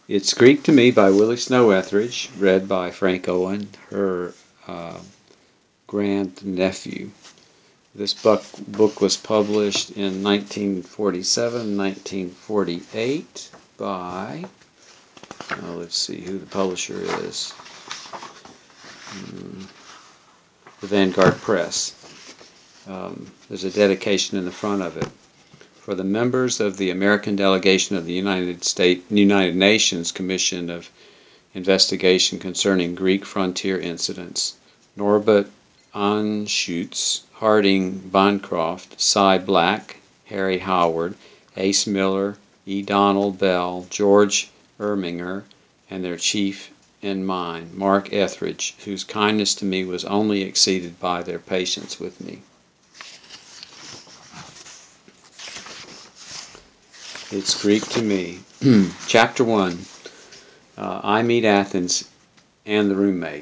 It's Greek to Me by Willie Snow Etheridge, read by Frank Owen, her grandnephew. This book was published in 1947, 1948 by, let's see who the publisher is, the Vanguard Press. There's a dedication in the front of it. For the members of the American delegation of the United Nations Commission of Investigation concerning Greek frontier incidents, Norbert Anschutz, Harding Bancroft, Cy Black, Harry Howard, Ace Miller, E. Donald Bell, George Erminger, and their chief and mine, Mark Etheridge, whose kindness to me was only exceeded by their patience with me. It's Greek to Me. Chapter 1. I Meet Athens and the Roommate.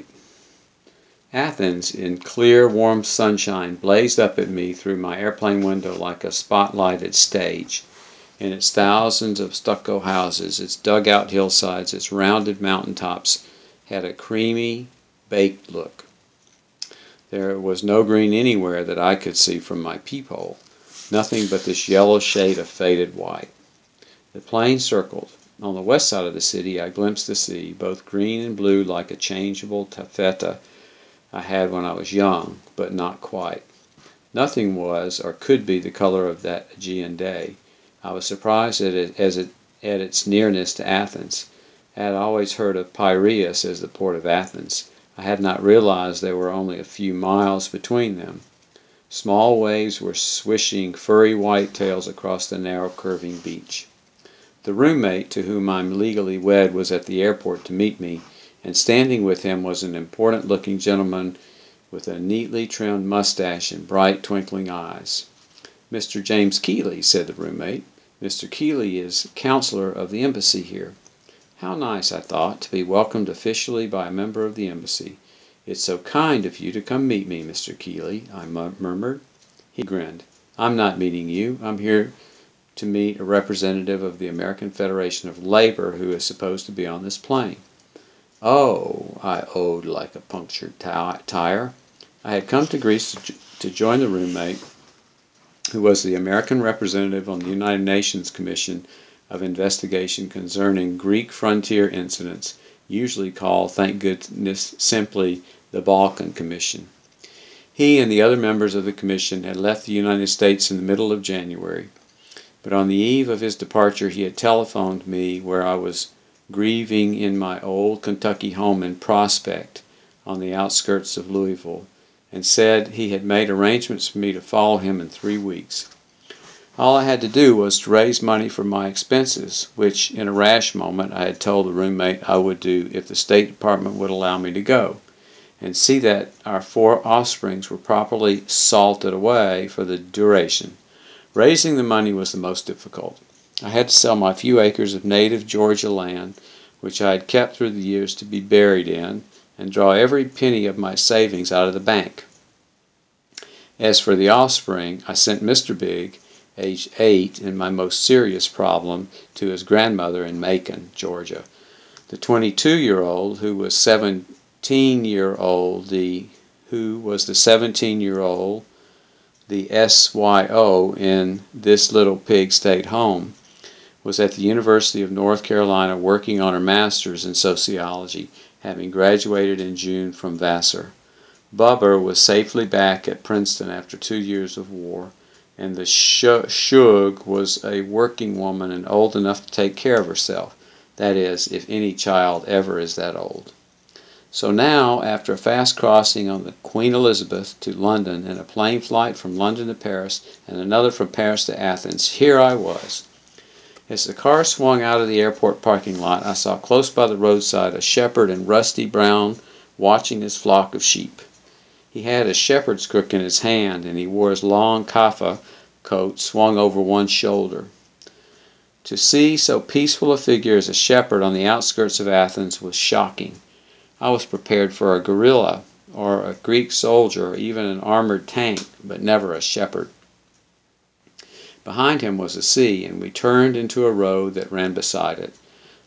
Athens, in clear, warm sunshine, blazed up at me through my airplane window like a spotlighted stage. In its thousands of stucco houses, its dugout hillsides, its rounded mountaintops had a creamy, baked look. There was no green anywhere that I could see from my peephole, nothing but this yellow shade of faded white. The plane circled. On the west side of the city I glimpsed the sea, both green and blue like a changeable taffeta I had when I was young, but not quite. Nothing was or could be the color of that Aegean day. I was surprised at its nearness to Athens. I had always heard of Piraeus as the port of Athens. I had not realized there were only a few miles between them. Small waves were swishing furry white tails across the narrow curving beach. The roommate to whom I'm legally wed was at the airport to meet me, and standing with him was an important-looking gentleman with a neatly trimmed mustache and bright, twinkling eyes. "Mr. James Keeley," said the roommate. "Mr. Keeley is counselor of the embassy here." How nice, I thought, to be welcomed officially by a member of the embassy. "It's so kind of you to come meet me, Mr. Keeley," I murmured. He grinned. "I'm not meeting you. I'm here to meet a representative of the American Federation of Labor who is supposed to be on this plane." "Oh," I owed like a punctured tire. I had come to Greece to join the roommate, who was the American representative on the United Nations Commission of Investigation concerning Greek frontier incidents, usually called, thank goodness, simply the Balkan Commission. He and the other members of the commission had left the United States in the middle of January. But on the eve of his departure he had telephoned me where I was grieving in my old Kentucky home in Prospect, on the outskirts of Louisville, and said he had made arrangements for me to follow him in 3 weeks. All I had to do was to raise money for my expenses, which in a rash moment I had told the roommate I would do if the State Department would allow me to go, and see that our 4 offsprings were properly salted away for the duration. Raising the money was the most difficult. I had to sell my few acres of native Georgia land, which I had kept through the years to be buried in, and draw every penny of my savings out of the bank. As for the offspring, I sent Mr. Big, aged 8, in my most serious problem, to his grandmother in Macon, Georgia. The 22-year-old, who was the 17-year-old, the SYO in This Little Pig Stayed Home, was at the University of North Carolina working on her master's in sociology, having graduated in June from Vassar. Bubber was safely back at Princeton after 2 years of war, and the Shug was a working woman and old enough to take care of herself. That is, if any child ever is that old. So now, after a fast crossing on the Queen Elizabeth to London and a plane flight from London to Paris and another from Paris to Athens, here I was. As the car swung out of the airport parking lot, I saw close by the roadside a shepherd in rusty brown watching his flock of sheep. He had a shepherd's crook in his hand, and he wore his long kaffa coat swung over one shoulder. To see so peaceful a figure as a shepherd on the outskirts of Athens was shocking. I was prepared for a guerrilla, or a Greek soldier, or even an armored tank, but never a shepherd. Behind him was the sea, and we turned into a road that ran beside it.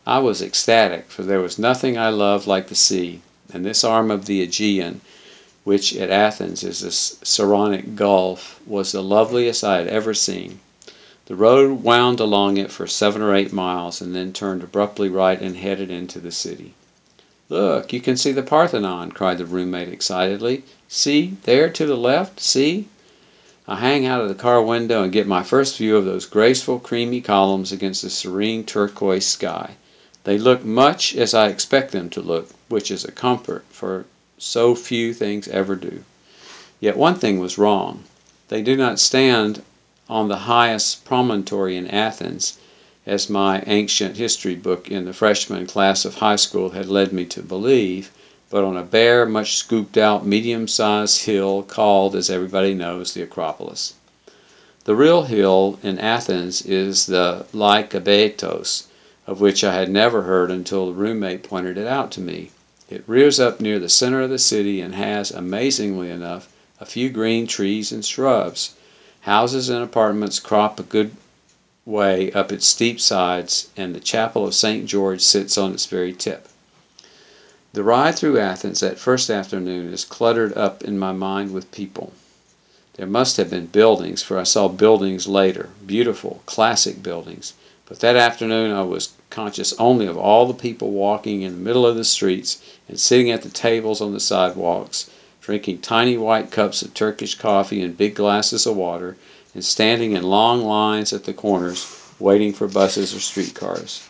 I was ecstatic, for there was nothing I loved like the sea, and this arm of the Aegean, which at Athens is the Saronic Gulf, was the loveliest I had ever seen. The road wound along it for 7 or 8 miles, and then turned abruptly right and headed into the city. "Look, you can see the Parthenon," cried the roommate excitedly. "See, there to the left, see?" I hang out of the car window and get my first view of those graceful, creamy columns against the serene turquoise sky. They look much as I expect them to look, which is a comfort, for so few things ever do. Yet one thing was wrong. They do not stand on the highest promontory in Athens, as my ancient history book in the freshman class of high school had led me to believe, but on a bare, much scooped out, medium-sized hill called, as everybody knows, the Acropolis. The real hill in Athens is the Lycabettos, of which I had never heard until the roommate pointed it out to me. It rears up near the center of the city and has, amazingly enough, a few green trees and shrubs. Houses and apartments crop a good way up its steep sides, and the chapel of St. George sits on its very tip. The ride through Athens that first afternoon is cluttered up in my mind with people. There must have been buildings, for I saw buildings later, beautiful, classic buildings. But that afternoon I was conscious only of all the people walking in the middle of the streets and sitting at the tables on the sidewalks, drinking tiny white cups of Turkish coffee and big glasses of water, and standing in long lines at the corners waiting for buses or streetcars.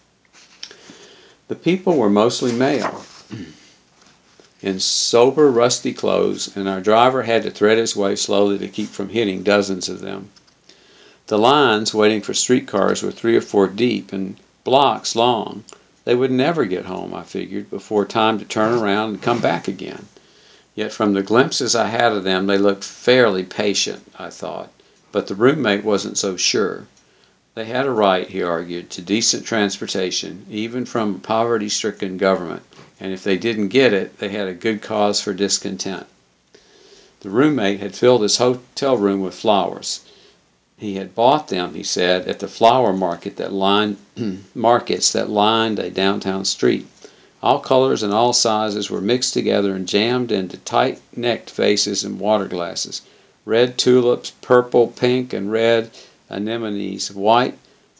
The people were mostly male, in sober, rusty clothes, and our driver had to thread his way slowly to keep from hitting dozens of them. The lines waiting for streetcars were 3 or 4 deep and blocks long. They would never get home, I figured, before time to turn around and come back again. Yet from the glimpses I had of them, they looked fairly patient, I thought. But the roommate wasn't so sure. They had a right, he argued, to decent transportation, even from a poverty-stricken government, and if they didn't get it, they had a good cause for discontent. The roommate had filled his hotel room with flowers. He had bought them, he said, at the flower markets that lined a downtown street. All colors and all sizes were mixed together and jammed into tight-necked vases and water glasses. Red tulips, purple, pink, and red anemones, white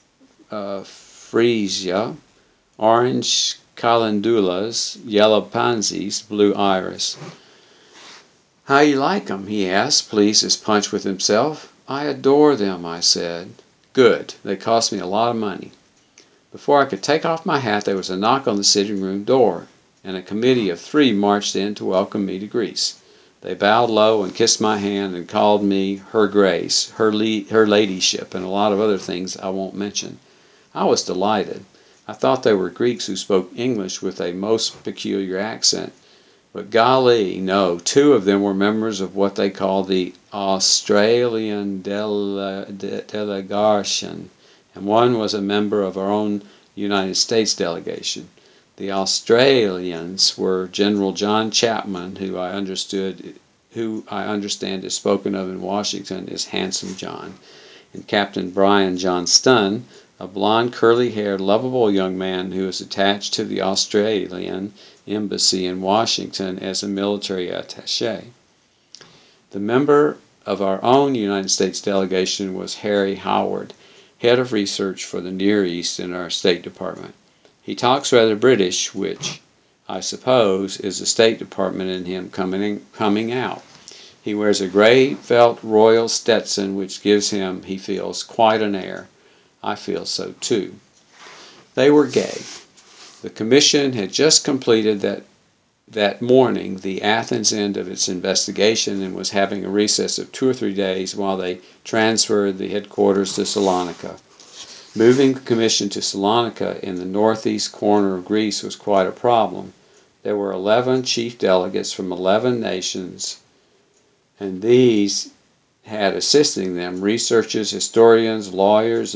freesia, orange calendulas, yellow pansies, blue iris. "How you like 'em?" he asked, pleased as Punch with himself. "I adore them," I said. "Good. They cost me a lot of money." Before I could take off my hat there was a knock on the sitting room door, and a committee of 3 marched in to welcome me to Greece. They bowed low and kissed my hand and called me Her Grace, Her Ladyship, and a lot of other things I won't mention. I was delighted. I thought they were Greeks who spoke English with a most peculiar accent. But golly, no, 2 of them were members of what they call the Australian delegation, and one was a member of our own United States delegation. The Australians were General John Chapman, who I understand is spoken of in Washington as Handsome John, and Captain Brian Johnston, a blond, curly-haired, lovable young man who is attached to the Australian embassy in Washington as a military attaché. The member of our own United States delegation was Harry Howard, head of research for the Near East in our State Department. He talks rather British, which, I suppose, is the State Department in him coming out. He wears a gray felt royal Stetson, which gives him, he feels, quite an air. I feel so too. They were gay. The commission had just completed that morning the Athens end of its investigation and was having a recess of 2 or 3 days while they transferred the headquarters to Salonika. Moving the commission to Salonika in the northeast corner of Greece was quite a problem. There were 11 chief delegates from 11 nations, and these had assisting them researchers, historians, lawyers,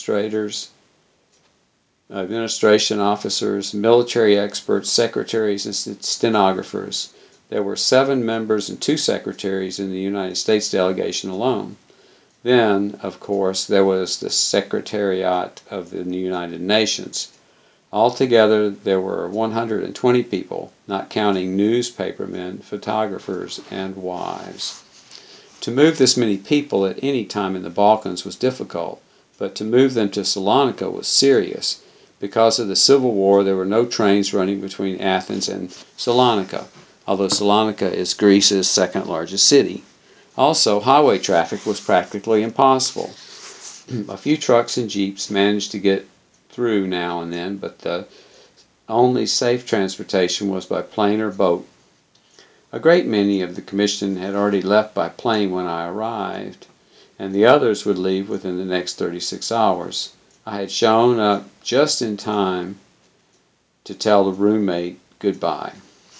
administration officers, military experts, secretaries, and stenographers. There were 7 members and 2 secretaries in the United States delegation alone. Then, of course, there was the Secretariat of the United Nations. Altogether, there were 120 people, not counting newspapermen, photographers, and wives. To move this many people at any time in the Balkans was difficult, but to move them to Salonika was serious. Because of the Civil War, there were no trains running between Athens and Salonika, although Salonika is Greece's second largest city. Also, highway traffic was practically impossible. A few trucks and jeeps managed to get through now and then, but the only safe transportation was by plane or boat. A great many of the commission had already left by plane when I arrived, and the others would leave within the next 36 hours. I had shown up just in time to tell the roommate goodbye.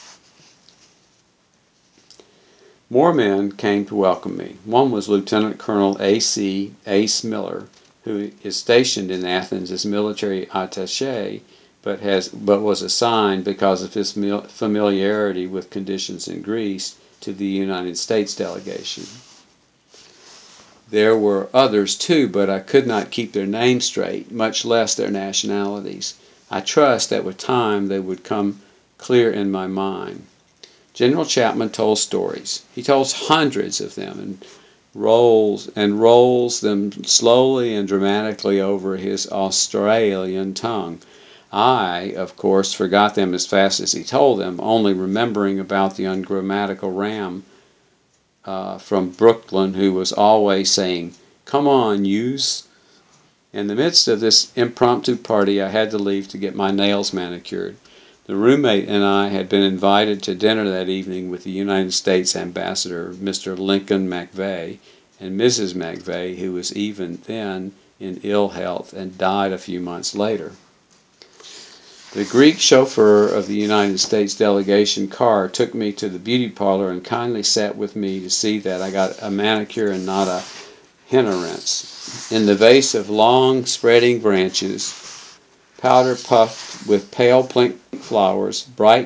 More men came to welcome me. One was Lieutenant Colonel A.C. Ace Miller, who is stationed in Athens as military attaché, but was assigned, because of his familiarity with conditions in Greece, to the United States delegation. There were others too, but I could not keep their names straight, much less their nationalities. I trust that with time they would come clear in my mind. General Chapman told stories. He tells hundreds of them and rolls them slowly and dramatically over his Australian tongue. I, of course, forgot them as fast as he told them, only remembering about the ungrammatical ram from Brooklyn who was always saying, "Come on, yous." In the midst of this impromptu party, I had to leave to get my nails manicured. The roommate and I had been invited to dinner that evening with the United States Ambassador, Mr. Lincoln McVeigh, and Mrs. McVeigh, who was even then in ill health and died a few months later. The Greek chauffeur of the United States delegation car took me to the beauty parlor and kindly sat with me to see that I got a manicure and not a henna rinse. In the vase of long spreading branches, powder puffed with pale pink flowers,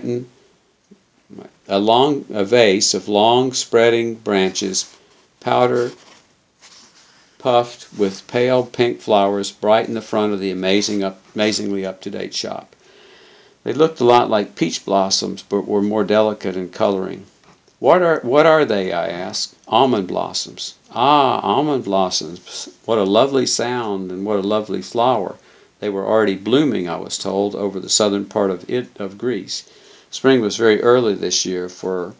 a vase of long spreading branches, powder puffed with pale pink flowers, brightened the front of the amazingly up-to-date shop. They looked a lot like peach blossoms, but were more delicate in coloring. What are they?" I asked. "Almond blossoms." "Ah, almond blossoms. What a lovely sound, and what a lovely flower." They were already blooming, I was told, over the southern part of Greece. Spring was very early this year. For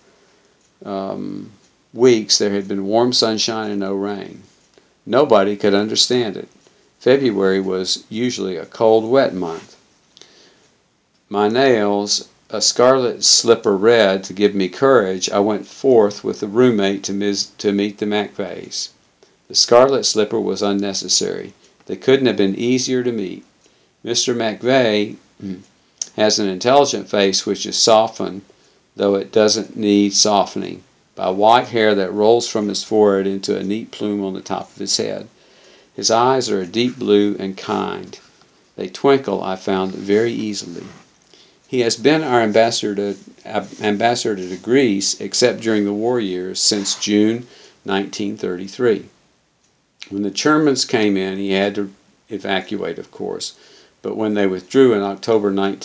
weeks there had been warm sunshine and no rain. Nobody could understand it. February was usually a cold, wet month. My nails, a scarlet slipper red to give me courage, I went forth with the roommate to meet the McVeighs. The scarlet slipper was unnecessary. They couldn't have been easier to meet. Mr. McVeigh has an intelligent face which is softened, though it doesn't need softening, by white hair that rolls from his forehead into a neat plume on the top of his head. His eyes are a deep blue and kind. They twinkle, I found, very easily. He has been our ambassador to Greece, except during the war years, since June 1933. When the Germans came in, he had to evacuate, of course, but when they withdrew in October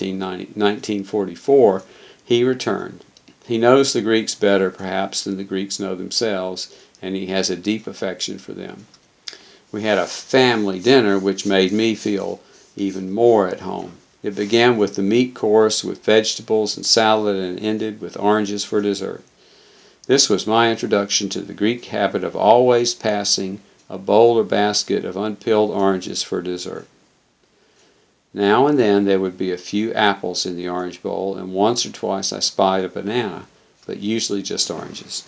1944, he returned. He knows the Greeks better, perhaps, than the Greeks know themselves, and he has a deep affection for them. We had a family dinner, which made me feel even more at home. It began with the meat course with vegetables and salad and ended with oranges for dessert. This was my introduction to the Greek habit of always passing a bowl or basket of unpeeled oranges for dessert. Now and then there would be a few apples in the orange bowl, and once or twice I spied a banana, but usually just oranges.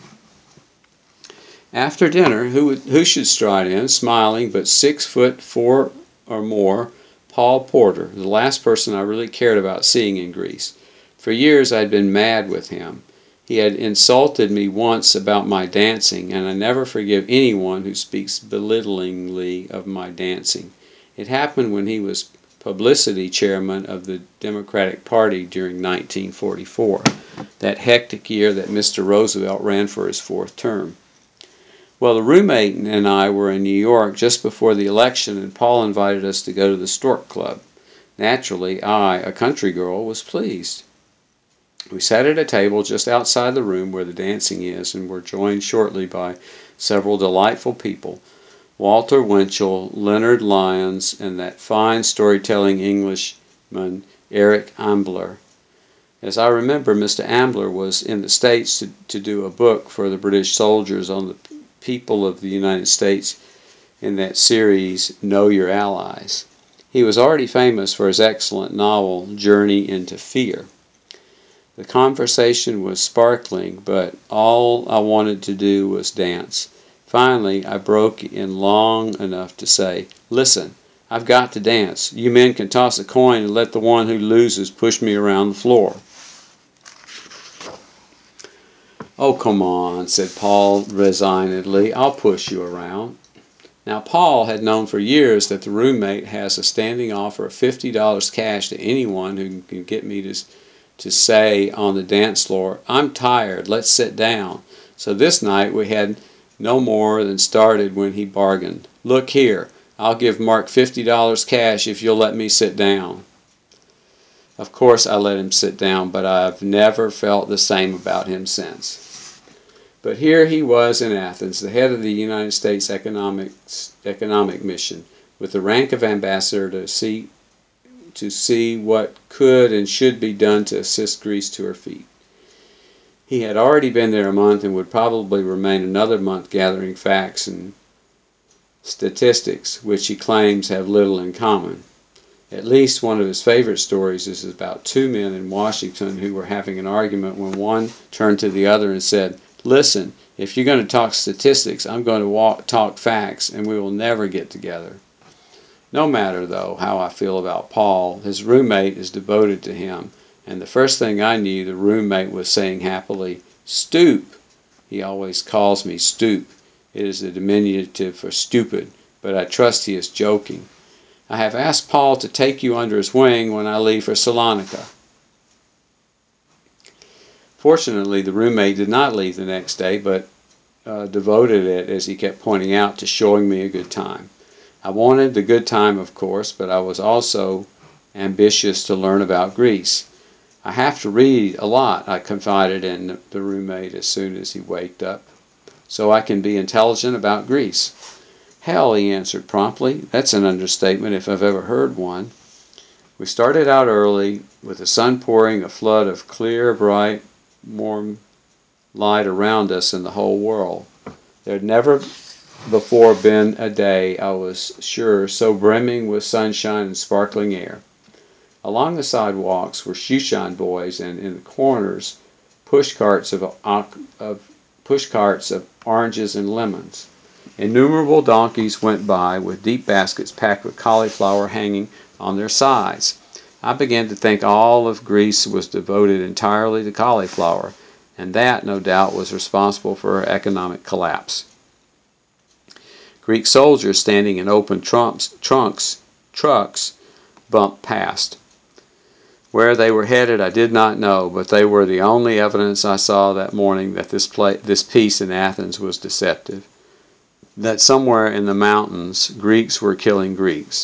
After dinner, who should stride in, smiling, but 6'4" or more, Paul Porter, the last person I really cared about seeing in Greece. For years I had been mad with him. He had insulted me once about my dancing, and I never forgive anyone who speaks belittlingly of my dancing. It happened when he was publicity chairman of the Democratic Party during 1944, that hectic year that Mr. Roosevelt ran for his fourth term. Well, the roommate and I were in New York just before the election, and Paul invited us to go to the Stork Club. Naturally, I, a country girl, was pleased. We sat at a table just outside the room where the dancing is, and were joined shortly by several delightful people: Walter Winchell, Leonard Lyons, and that fine storytelling Englishman, Eric Ambler. As I remember, Mr. Ambler was in the States to do a book for the British soldiers on the people of the United States in that series, Know Your Allies. He was already famous for his excellent novel, Journey into Fear. The conversation was sparkling, but all I wanted to do was dance. Finally, I broke in long enough to say, "Listen, I've got to dance. You men can toss a coin and let the one who loses push me around the floor." "Oh, come on," said Paul resignedly. "I'll push you around." Now, Paul had known for years that the roommate has a standing offer of $50 cash to anyone who can get me to say on the dance floor, "I'm tired, let's sit down." So this night we had no more than started when he bargained, "Look here, I'll give Mark $50 cash if you'll let me sit down." Of course I let him sit down, but I've never felt the same about him since. But here he was in Athens, the head of the United States economic mission, with the rank of ambassador to see what could and should be done to assist Greece to her feet. He had already been there a month and would probably remain another month gathering facts and statistics, which he claims have little in common. At least one of his favorite stories is about two men in Washington who were having an argument when one turned to the other and said, "Listen, if you're going to talk statistics, I'm going to talk facts, and we will never get together." No matter, though, how I feel about Paul, his roommate is devoted to him, and the first thing I knew, the roommate was saying happily, "Stoop." He always calls me Stoop. It is the diminutive for stupid, but I trust he is joking. "I have asked Paul to take you under his wing when I leave for Salonika." Fortunately, the roommate did not leave the next day, but devoted it, as he kept pointing out, to showing me a good time. I wanted the good time, of course, but I was also ambitious to learn about Greece. "I have to read a lot," I confided in the roommate as soon as he waked up, "so I can be intelligent about Greece." "Hell," he answered promptly. "That's an understatement if I've ever heard one." We started out early, with the sun pouring a flood of clear, bright, warm light around us and the whole world. There had never before been a day, I was sure, so brimming with sunshine and sparkling air. Along the sidewalks were shoeshine boys, and in the corners pushcarts of oranges and lemons. Innumerable donkeys went by with deep baskets packed with cauliflower hanging on their sides. I began to think all of Greece was devoted entirely to cauliflower, and that, no doubt, was responsible for her economic collapse. Greek soldiers standing in open trucks bumped past. Where they were headed I did not know, but they were the only evidence I saw that morning that this peace in Athens was deceptive, that somewhere in the mountains Greeks were killing Greeks.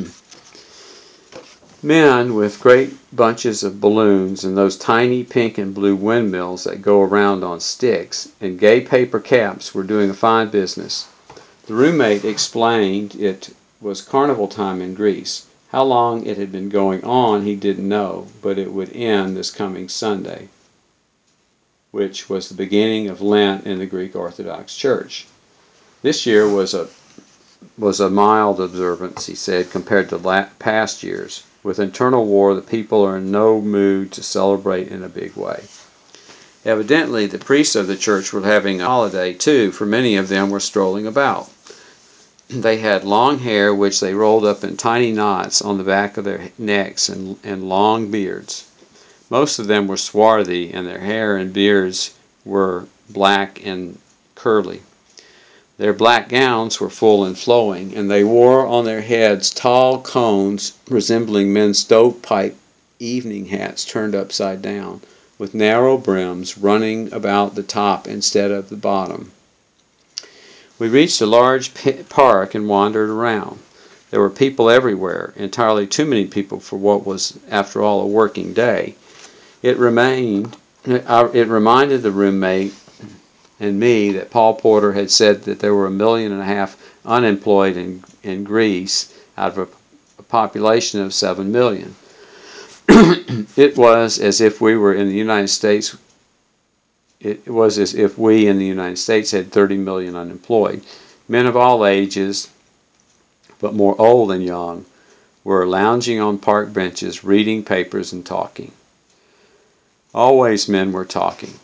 Men with great bunches of balloons and those tiny pink and blue windmills that go around on sticks and gay paper caps were doing a fine business. The roommate explained it was carnival time in Greece. How long it had been going on he didn't know, but it would end this coming Sunday, which was the beginning of Lent in the Greek Orthodox Church. This year was a mild observance, he said, compared to past years. With internal war, the people are in no mood to celebrate in a big way. Evidently, the priests of the church were having a holiday too, for many of them were strolling about. They had long hair which they rolled up in tiny knots on the back of their necks and long beards. Most of them were swarthy, and their hair and beards were black and curly. Their black gowns were full and flowing, and they wore on their heads tall cones resembling men's stovepipe evening hats turned upside down, with narrow brims running about the top instead of the bottom. We reached a large park and wandered around. There were people everywhere, entirely too many people for what was, after all, a working day. It reminded the roommate and me that Paul Porter had said that there were 1.5 million unemployed in Greece out of a population of 7 million. It was as if we were in the United States. It was as if we in the United States had 30 million unemployed. Men of all ages, but more old than young, were lounging on park benches, reading papers and talking. Always men were talking.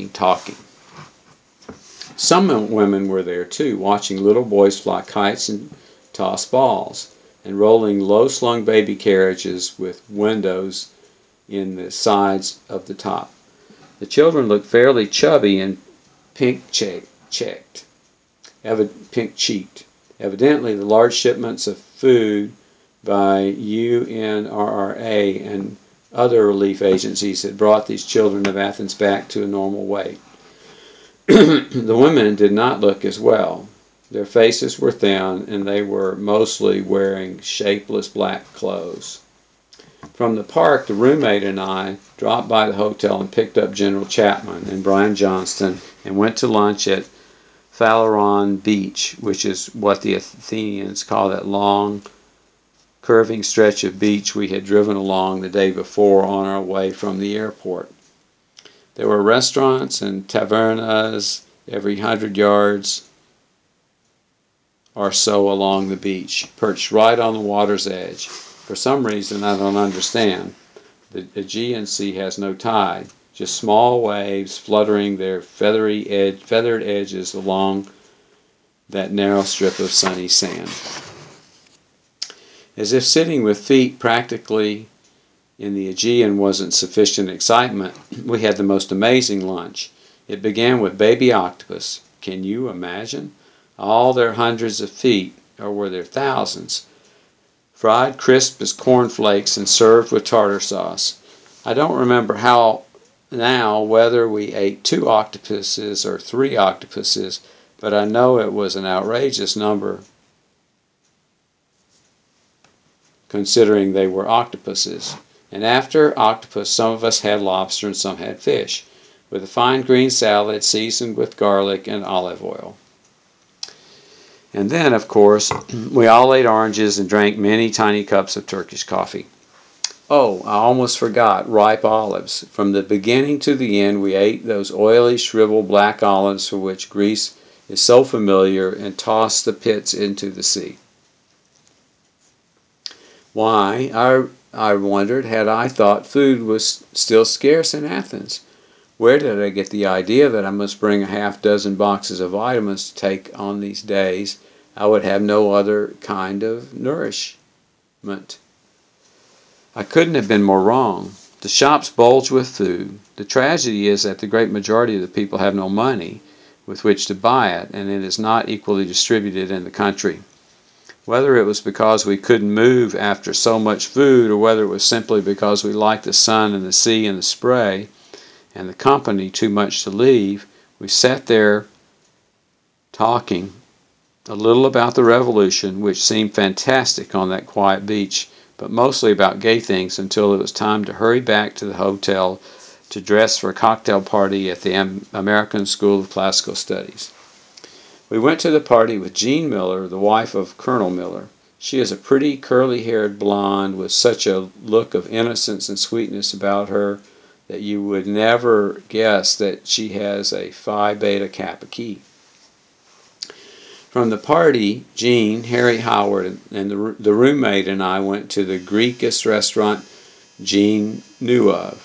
Some women were there too, watching little boys fly kites and toss balls, and rolling low-slung baby carriages with windows in the sides of the top. The children looked fairly chubby and pink-cheeked. Evidently, the large shipments of food by UNRRA and other relief agencies had brought these children of Athens back to a normal weight. The women did not look as well. Their faces were thin, and they were mostly wearing shapeless black clothes. From the park, the roommate and I dropped by the hotel and picked up General Chapman and Brian Johnston and went to lunch at Phaleron Beach, which is what the Athenians call that long, curving stretch of beach we had driven along the day before on our way from the airport. There were restaurants and tavernas every 100 yards or so along the beach, perched right on the water's edge. For some reason I don't understand, the Aegean Sea has no tide, just small waves fluttering their feathered edges along that narrow strip of sunny sand. As if sitting with feet practically in the Aegean wasn't sufficient excitement, we had the most amazing lunch. It began with baby octopus. Can you imagine? All their hundreds of feet, or were there thousands? Fried crisp as cornflakes and served with tartar sauce. I don't remember whether we ate 2 octopuses or 3 octopuses, but I know it was an outrageous number considering they were octopuses. And after octopus, some of us had lobster and some had fish, with a fine green salad seasoned with garlic and olive oil. And then, of course, we all ate oranges and drank many tiny cups of Turkish coffee. Oh, I almost forgot, ripe olives. From the beginning to the end, we ate those oily, shriveled black olives for which Greece is so familiar, and tossed the pits into the sea. Why, I wondered, had I thought food was still scarce in Athens? Where did I get the idea that I must bring a half-dozen boxes of vitamins to take on these days I would have no other kind of nourishment? I couldn't have been more wrong. The shops bulge with food. The tragedy is that the great majority of the people have no money with which to buy it, and it is not equally distributed in the country. Whether it was because we couldn't move after so much food, or whether it was simply because we liked the sun and the sea and the spray and the company too much to leave, we sat there talking a little about the revolution, which seemed fantastic on that quiet beach, but mostly about gay things until it was time to hurry back to the hotel to dress for a cocktail party at the American School of Classical Studies. We went to the party with Jean Miller, the wife of Colonel Miller. She is a pretty, curly-haired blonde with such a look of innocence and sweetness about her that you would never guess that she has a Phi Beta Kappa key. From the party, Jean, Harry Howard, and the roommate and I went to the Greekest restaurant Jean knew of,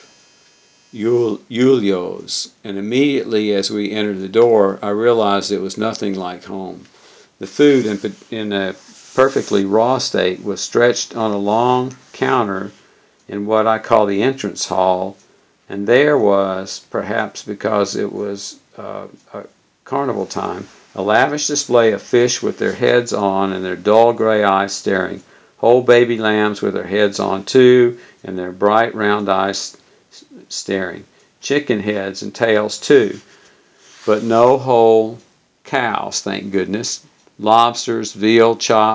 Ulio's, and immediately as we entered the door, I realized it was nothing like home. The food, in a perfectly raw state, was stretched on a long counter in what I call the entrance hall, and there was, perhaps because it was a carnival time, a lavish display of fish with their heads on and their dull gray eyes staring, whole baby lambs with their heads on too, and their bright round eyes staring, chicken heads and tails too, but no whole cows, thank goodness, lobsters, veal chops,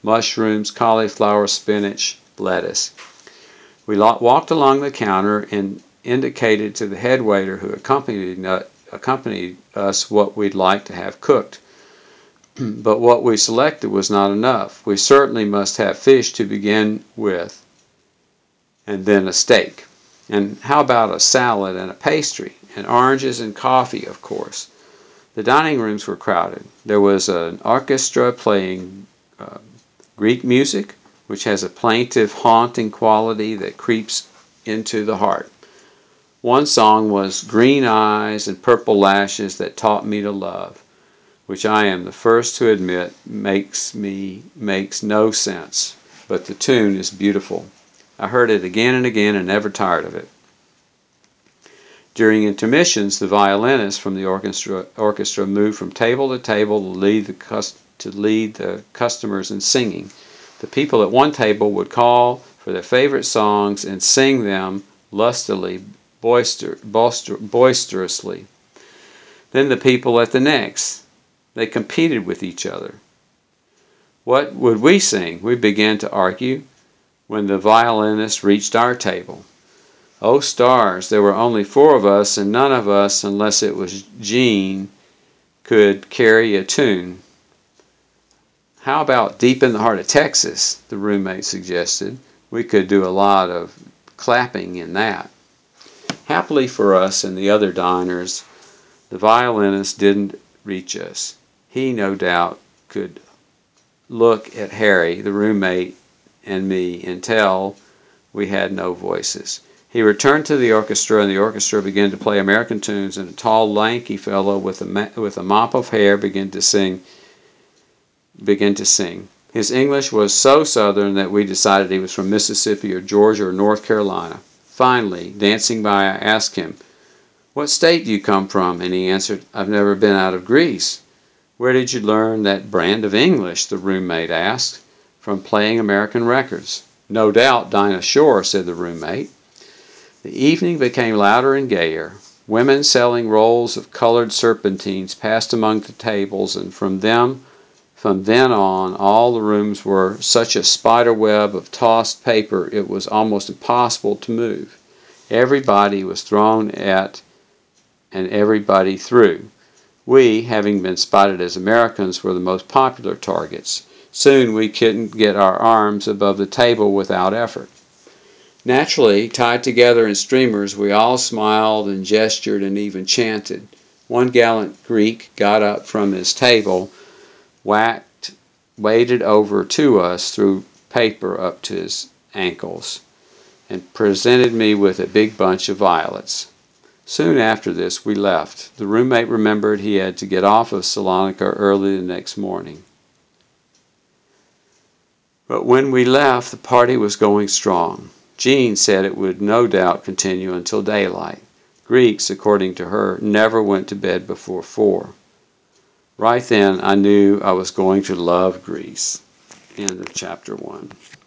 mushrooms, cauliflower, spinach, lettuce. We walked along the counter and indicated to the head waiter who accompanied us what we'd like to have cooked. But what we selected was not enough. We certainly must have fish to begin with, and then a steak. And how about a salad and a pastry, and oranges and coffee, of course. The dining rooms were crowded. There was an orchestra playing Greek music, which has a plaintive, haunting quality that creeps into the heart. One song was Green Eyes and Purple Lashes That Taught Me to Love, which I am the first to admit makes no sense, but the tune is beautiful. I heard it again and again and never tired of it. During intermissions, the violinist from the orchestra moved from table to table to lead the customers in singing. The people at one table would call for their favorite songs and sing them lustily, boisterously. Then the people at the next. They competed with each other. What would we sing? We began to argue when the violinist reached our table. Oh stars, there were only 4 of us, and none of us, unless it was Jean, could carry a tune. How about Deep in the Heart of Texas, the roommate suggested. We could do a lot of clapping in that. Happily for us and the other diners, the violinist didn't reach us. He, no doubt, could look at Harry, the roommate, and me and tell we had no voices. He returned to the orchestra, and the orchestra began to play American tunes, and a tall, lanky fellow with a mop of hair began to sing. His English was so southern that we decided he was from Mississippi or Georgia or North Carolina. Finally, dancing by, I asked him, "What state do you come from?" And he answered, "I've never been out of Greece." "Where did you learn that brand of English?" the roommate asked. "From playing American records." "No doubt Dinah Shore," said the roommate. The evening became louder and gayer. Women selling rolls of colored serpentines passed among the tables, and from then on, all the rooms were such a spider web of tossed paper it was almost impossible to move. Everybody was thrown at and everybody threw. We, having been spotted as Americans, were the most popular targets. Soon we couldn't get our arms above the table without effort. Naturally, tied together in streamers, we all smiled and gestured and even chanted. One gallant Greek got up from his table, waded over to us, threw paper up to his ankles, and presented me with a big bunch of violets. Soon after this, we left. The roommate remembered he had to get off of Salonika early the next morning. But when we left, the party was going strong. Jean said it would no doubt continue until daylight. Greeks, according to her, never went to bed before 4. Right then, I knew I was going to love Greece. End of chapter 1.